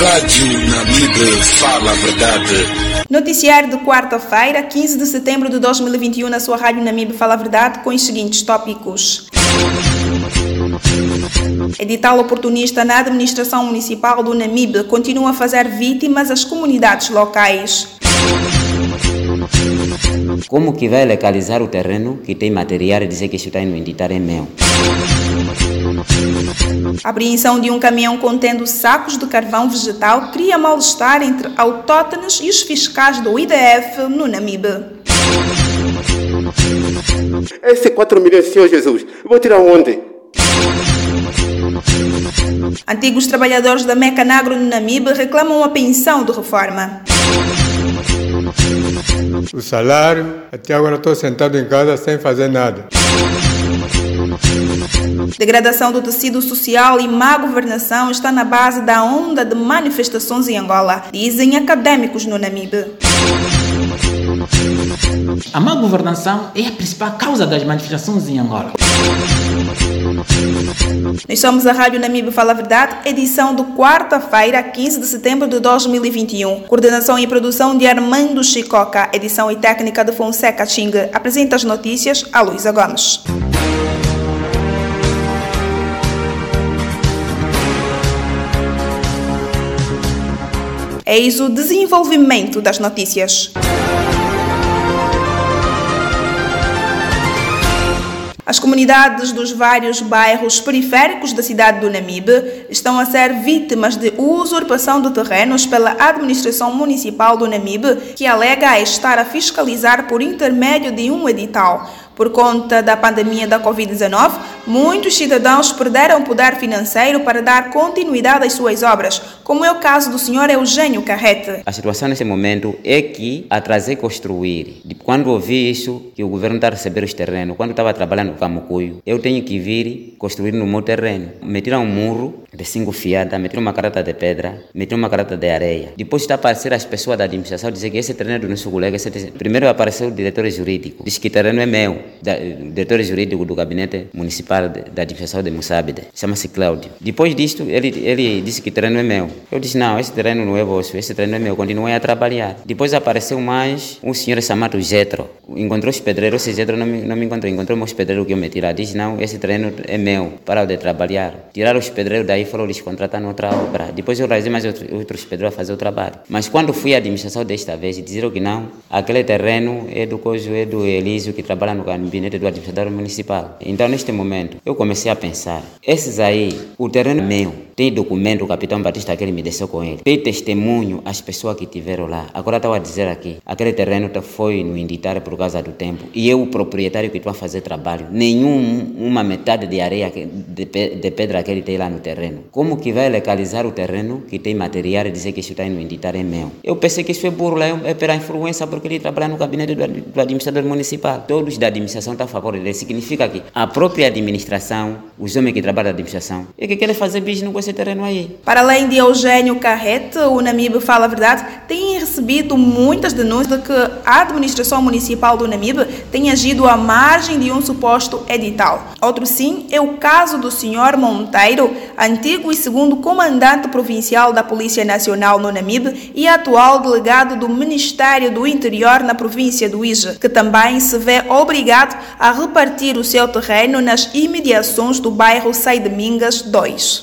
Rádio Namibe fala a verdade. Noticiário de quarta-feira, 15 de setembro de 2021, na sua Rádio Namibe fala a verdade com os seguintes tópicos. Edital oportunista na administração municipal do Namibe continua a fazer vítimas as comunidades locais. Como que vai legalizar o terreno que tem material e dizer que isso está no edital é meu? A apreensão de um caminhão contendo sacos de carvão vegetal cria mal-estar entre autóctones e os fiscais do IDF no Namibe. Esse 4 milhões, Senhor Jesus, vou tirar onde? Antigos trabalhadores da Mecanagro no Namibe reclamam uma pensão de reforma. O salário, até agora estou sentado em casa sem fazer nada. Degradação do tecido social e má governação está na base da onda de manifestações em Angola, dizem académicos no Namibe. A má governação é a principal causa das manifestações em Angola. Nós somos a Rádio Namibe Fala a Verdade, edição de quarta-feira, 15 de setembro de 2021. Coordenação e produção de Armando Chicoca, edição e técnica de Fonseca Ching. Apresenta as notícias a Luísa Gomes. Eis o desenvolvimento das notícias. As comunidades dos vários bairros periféricos da cidade do Namibe estão a ser vítimas de usurpação de terrenos pela administração municipal do Namibe, que alega estar a fiscalizar por intermédio de um edital. Por conta da pandemia da Covid-19, muitos cidadãos perderam poder financeiro para dar continuidade às suas obras, como é o caso do Sr. Eugênio Carrete. A situação nesse momento é que atrasei construir. Quando ouvi isso, que o governo está a receber os terrenos, quando estava trabalhando no Camucuio, eu tenho que vir construir no meu terreno. Metiram um muro de 5 fiadas, metiram uma carata de pedra, metiram uma carata de areia. Depois está a aparecer as pessoas da administração dizer que esse terreno é do nosso colega. Primeiro apareceu o diretor jurídico, diz que o terreno é meu. Diretor jurídico do gabinete municipal da administração de Moçambique, chama-se Cláudio. Depois disto, ele disse que o terreno é meu. Eu disse, não, esse terreno não é vosso, esse terreno é meu. Continuei a trabalhar. Depois apareceu mais um senhor chamado Jetro. Encontrou os pedreiros, esse Jetro não me encontrou. Encontrou meus pedreiros que eu me tirar. Disse, não, esse terreno é meu. Parou de trabalhar. Tiraram os pedreiros daí, foram eles contratar outra obra. Depois eu realizei mais outros pedreiros a fazer o trabalho. Mas quando fui à administração desta vez, disseram que não, aquele terreno é do Elísio que trabalha no gabinete do administrador municipal. Então, neste momento, eu comecei a pensar, esses aí, o terreno é meu, tem documento, o capitão Batista, que ele me desceu com ele, tem testemunho, as pessoas que estiveram lá. Agora estava a dizer aqui, aquele terreno foi no inditar por causa do tempo, e eu, o proprietário que estou a fazer trabalho, uma metade de areia, de pedra que ele tem lá no terreno. Como que vai legalizar o terreno que tem material e dizer que isso está no inditar é meu? Eu pensei que isso é burla, é pela influência, porque ele trabalha no gabinete do administrador municipal. Todos da administração estão a favor dele. Significa que a própria administração, os homens que trabalham na administração, é que querem fazer business com esse terreno aí. Para além de Eugênio Carrete, o Namibe Fala a Verdade tem recebido muitas denúncias de que a administração municipal do Namibe tem agido à margem de um suposto edital. Outro sim é o caso do Sr. Monteiro, antigo e segundo comandante provincial da Polícia Nacional no Namibe e atual delegado do Ministério do Interior na província do Ije, que também se vê obrigado a repartir o seu terreno nas imediações do bairro Saidemingas 2.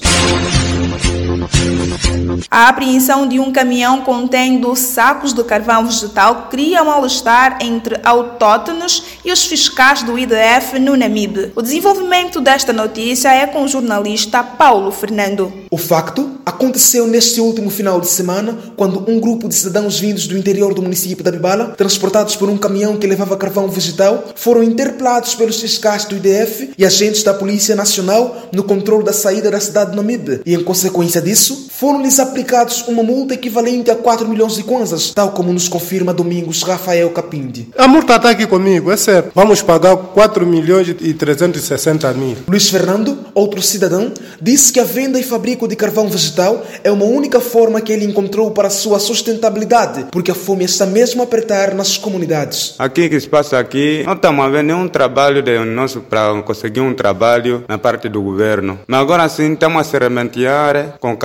A apreensão de um caminhão contendo sacos de carvão vegetal cria mal-estar entre autóctones e os fiscais do IDF no Namibe. O desenvolvimento desta notícia é com o jornalista Paulo Fernando. O facto aconteceu neste último final de semana, quando um grupo de cidadãos vindos do interior do município da Bibala, transportados por um caminhão que levava carvão vegetal, foram interpelados pelos fiscais do IDF e agentes da Polícia Nacional no controle da saída da cidade de Namibe. E, em consequência disso, foram-lhes aplicados uma multa equivalente a 4 milhões de kwanzas, tal como nos confirma Domingos Rafael Capindi. A multa está aqui comigo, é certo. Vamos pagar 4 milhões e 360 mil. Luiz Fernando, outro cidadão, disse que a venda e fabrico de carvão vegetal é uma única forma que ele encontrou para a sua sustentabilidade, porque a fome está mesmo a apertar nas comunidades. Aqui que se passa aqui, não estamos a ver nenhum trabalho nosso para conseguir um trabalho na parte do governo. Mas agora sim estamos a se rementear com carvão.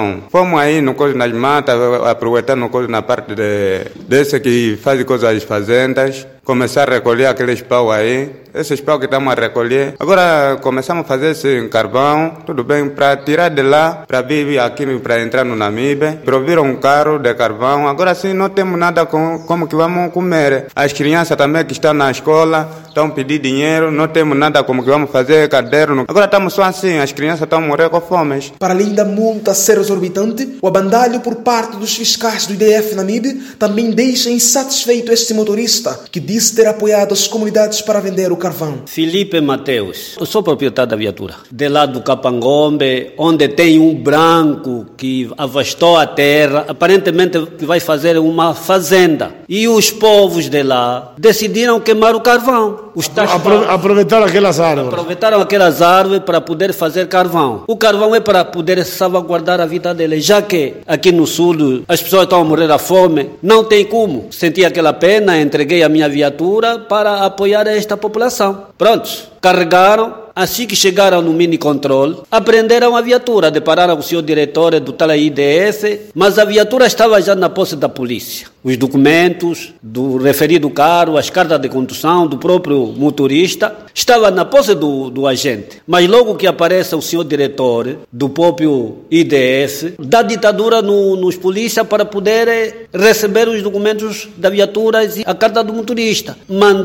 carvão. Fomos aí no coisa nas matas, aproveitando coisa na parte desse que faz coisas das fazendas. Começar a recolher aqueles pau aí, esses pau que estamos a recolher. Agora começamos a fazer esse carvão, tudo bem, para tirar de lá, para vir aqui, para entrar no Namibe. Proviram um carro de carvão, agora sim não temos nada como que vamos comer. As crianças também que estão na escola estão pedindo dinheiro, não temos nada como que vamos fazer, caderno. Agora estamos só assim, as crianças estão a morrer com fome. Para além da multa ser exorbitante, o abandalho por parte dos fiscais do IDF Namibe também deixa insatisfeito este motorista, que diz ter apoiado as comunidades para vender o carvão. Felipe Mateus, eu sou proprietário da viatura, de lá do Capangombe, onde tem um branco que avastou a terra, aparentemente que vai fazer uma fazenda. E os povos de lá decidiram queimar o carvão. Aproveitaram aquelas árvores. Aproveitaram aquelas árvores para poder fazer carvão. O carvão é para poder salvaguardar a vida deles, já que aqui no sul as pessoas estão a morrer da fome, não tem como. Senti aquela pena, entreguei a minha viatura para apoiar esta população. Prontos, carregaram. Assim que chegaram no mini-controle, apreenderam a viatura, depararam com o senhor diretor do tal IDF, mas a viatura estava já na posse da polícia. Os documentos do referido carro, as cartas de condução do próprio motorista, estavam na posse do agente. Mas logo que aparece o senhor diretor do próprio IDF, dá ditadura nos polícias para poder receber os documentos da viatura e a carta do motorista.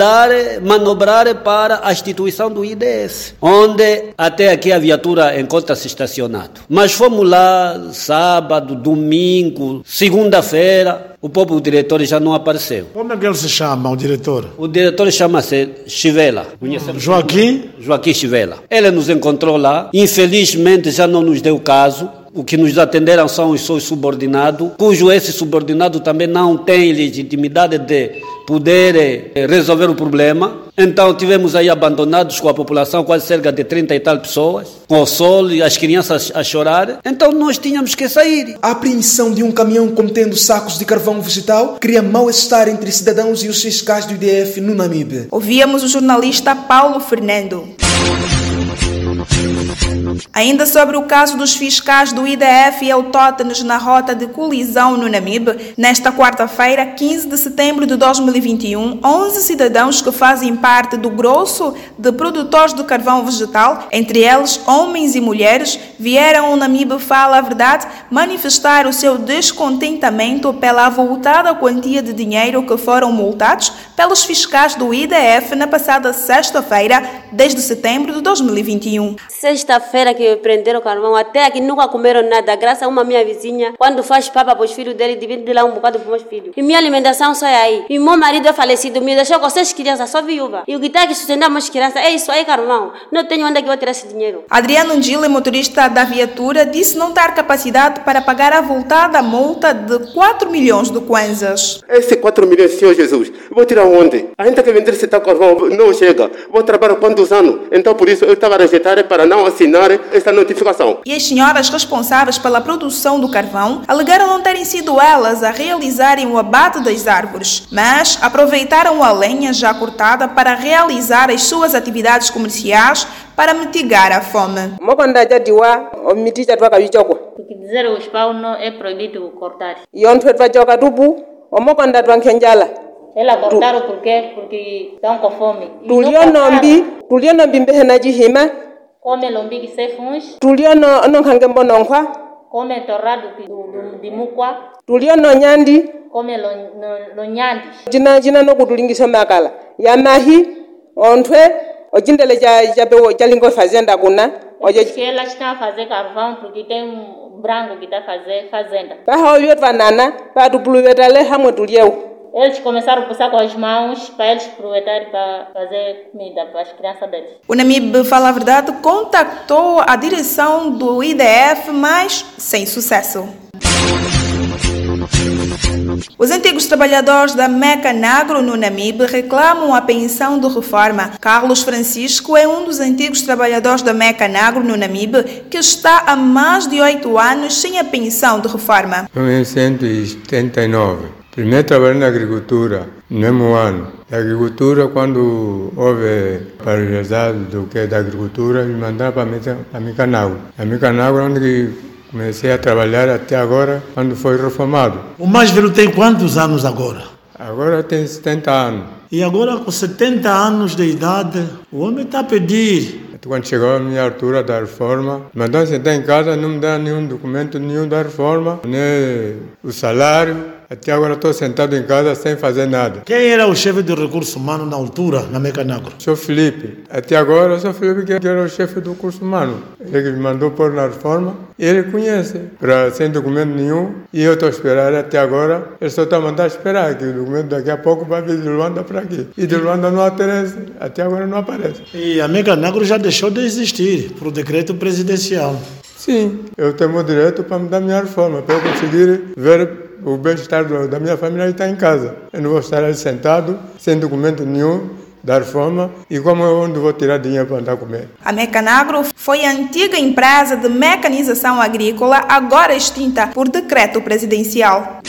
Manobrar para a instituição do IDF, onde até aqui a viatura encontra-se estacionado. Mas fomos lá sábado, domingo, segunda-feira, o próprio diretor já não apareceu. Como é que ele se chama, o diretor? O diretor chama-se Chivela. Joaquim? Joaquim Chivela. Ele nos encontrou lá, infelizmente já não nos deu caso. O que nos atenderam são os seus subordinados, cujo esse subordinado também não tem legitimidade de poder resolver o problema. Então tivemos aí abandonados com a população, quase cerca de 30 e tal pessoas, com o sol e as crianças a chorar. Então nós tínhamos que sair. A apreensão de um caminhão contendo sacos de carvão vegetal cria mal-estar entre cidadãos e os fiscais do IDF no Namibe. Ouvíamos o jornalista Paulo Fernando. Ainda sobre o caso dos fiscais do IDF e autóctones na rota de colisão no Namibe, nesta quarta-feira, 15 de setembro de 2021, 11 cidadãos que fazem parte do grosso de produtores de carvão vegetal, entre eles homens e mulheres, vieram ao Namibe Fala a Verdade manifestar o seu descontentamento pela avultada quantia de dinheiro que foram multados pelos fiscais do IDF na passada sexta-feira, desde setembro de 2021. Sexta-feira que prenderam o carvão, até aqui nunca comeram nada, graças a uma minha vizinha, quando faz papa para os filhos dele, divide de lá um bocado para os meus filhos. E minha alimentação sai aí. E meu marido é falecido, me deixou com 6 crianças, só viúva. E o que está aqui sustentando as crianças é isso aí, carvão. Não tenho onde é que eu vou tirar esse dinheiro. Adriano Ngile, motorista da viatura, disse não ter capacidade para pagar a avultada multa de 4 milhões de kwanzas. Esse 4 milhões, Senhor Jesus, vou tirar onde? A gente que vender esse tal carvão não chega. Vou trabalhar quantos anos? Então por isso eu estava a rejeitar para não assinar esta notificação. E as senhoras responsáveis pela produção do carvão alegaram não terem sido elas a realizarem o abate das árvores, mas aproveitaram a lenha já cortada para realizar as suas atividades comerciais para mitigar a fome. Porque dizer os pau não é proibido cortar. Ela cortaram por quê? Porque estão com fome. Come lombi que se funge. Come torrado de muqua. Come lo nyandi. Jina no kutulingisha makala. Yamahi ontwe ojindele jalingo fazenda kuna. Que ela está a fazer carvão porque tem um branco que está a fazer fazenda. Eles começaram a puxar com as mãos para eles aproveitarem para fazer comida para as crianças deles. O Namibe Fala a Verdade contactou a direção do IDF, mas sem sucesso. Os antigos trabalhadores da Mecanagro no Namibe reclamam a pensão de reforma. Carlos Francisco é um dos antigos trabalhadores da Mecanagro no Namibe que está há mais de 8 anos sem a pensão de reforma. Em 1979. Primeiro trabalhei na agricultura, no mesmo ano. Na agricultura, quando houve paralisado do que da agricultura, me mandaram para a Mecanagro. A Mecanagro, onde Comecei a trabalhar até agora, quando foi reformado. O mais velho tem quantos anos agora? Agora tem 70 anos. E agora, com 70 anos de idade, o homem está a pedir. Quando chegou a minha altura da reforma, mandou sentar em casa, não me dá nenhum documento nenhum da reforma, nem o salário. Até agora estou sentado em casa sem fazer nada. Quem era o chefe de recursos humanos na altura, na Mecanagro? Sou Felipe. Até agora sou Felipe que era o chefe do curso humano. Ele que me mandou pôr na reforma. Ele conhece, sem documento nenhum. E eu estou a esperar até agora. Ele só está a mandar esperar, que o documento daqui a pouco vai vir de Luanda para aqui. E de Luanda não aparece. Até agora não aparece. E a Mecanagro já deixou de existir, por decreto presidencial. Sim, eu tenho o direito para me dar minha reforma, para eu conseguir ver o bem-estar da minha família está em casa. Eu não vou estar ali sentado, sem documento nenhum da reforma, e como eu onde vou tirar dinheiro para andar a comer. A Mecanagro foi a antiga empresa de mecanização agrícola, agora extinta por decreto presidencial.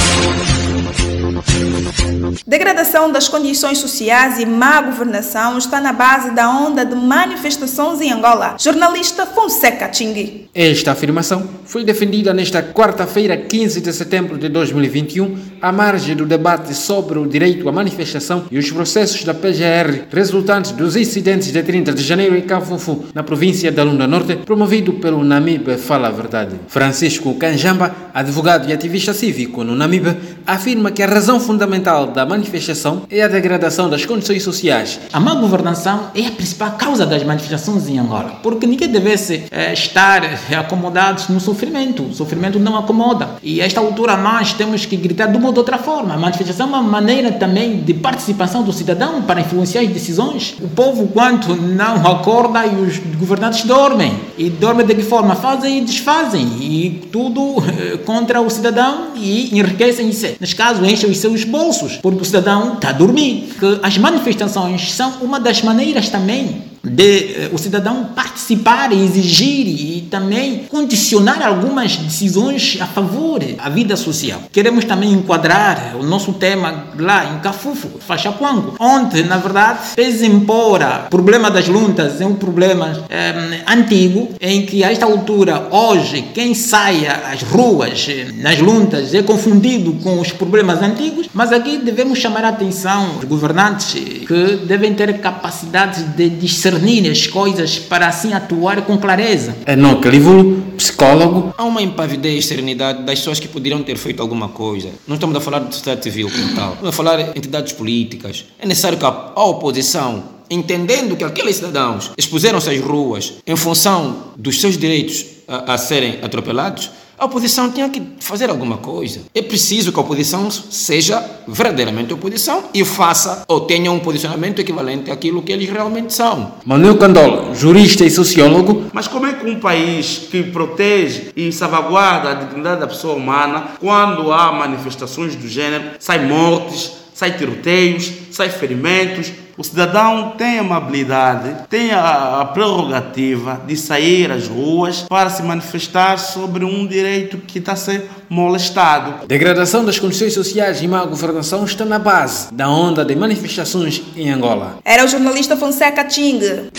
Degradação das condições sociais e má governação está na base da onda de manifestações em Angola. Jornalista Fonseca Chingui. Esta afirmação foi defendida nesta quarta-feira, 15 de setembro de 2021, à margem do debate sobre o direito à manifestação e os processos da PGR resultantes dos incidentes de 30 de janeiro em Cafufu, na província da Lunda Norte, promovido pelo Namibe Fala a Verdade. Francisco Kanjamba, advogado e ativista cívico no Namibe, afirma que a razão fundamental da manifestação é a degradação das condições sociais. A má governação é a principal causa das manifestações em Angola, porque ninguém devesse estar acomodados no sofrimento. O sofrimento não acomoda. E a esta altura nós temos que gritar de uma ou de outra forma. A manifestação é uma maneira também de participação do cidadão para influenciar as decisões. O povo, quanto não acorda, e os governantes dormem. E dormem de que forma? Fazem e desfazem. E tudo contra o cidadão e enriquecem-se. Neste caso, enchem os seus bolsos, porque o cidadão está a dormir. Que as manifestações são uma das maneiras também de o cidadão participar e exigir e também condicionar algumas decisões a favor da vida social. Queremos também enquadrar o nosso tema lá em Cafufu, Faxaquango, onde, na verdade, pese embora o problema das lutas é um problema antigo, em que a esta altura, hoje, quem sai às ruas, nas lutas, é confundido com os problemas antigos, mas aqui devemos chamar a atenção dos governantes que devem ter capacidade de discernir as coisas para assim atuar com clareza. Enoque Livulo, psicólogo. Há uma impavidez, serenidade das pessoas que poderiam ter feito alguma coisa. Não estamos a falar de sociedade civil como tal. Estamos a falar de entidades políticas. É necessário que a oposição, entendendo que aqueles cidadãos expuseram-se às ruas em função dos seus direitos a serem atropelados, a oposição tinha que fazer alguma coisa. É preciso que a oposição seja verdadeiramente oposição e faça ou tenha um posicionamento equivalente àquilo que eles realmente são. Manuel Candola, jurista e sociólogo. Mas como é que um país que protege e salvaguarda a dignidade da pessoa humana, quando há manifestações do gênero, sai mortes, sai tiroteios, sai ferimentos? O cidadão tem a amabilidade, tem a prerrogativa de sair às ruas para se manifestar sobre um direito que está a ser molestado. Degradação das condições sociais e má governação está na base da onda de manifestações em Angola. Era o jornalista Fonseca Chingui.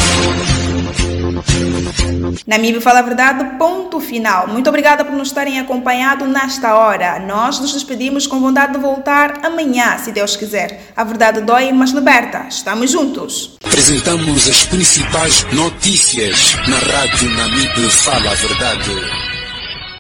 Namibe Fala a Verdade, ponto final. Muito obrigada por nos terem acompanhado nesta hora. Nós nos despedimos com vontade de voltar amanhã, se Deus quiser. A verdade dói, mas liberta. Estamos juntos. Apresentamos as principais notícias na Rádio Namibe Fala a Verdade.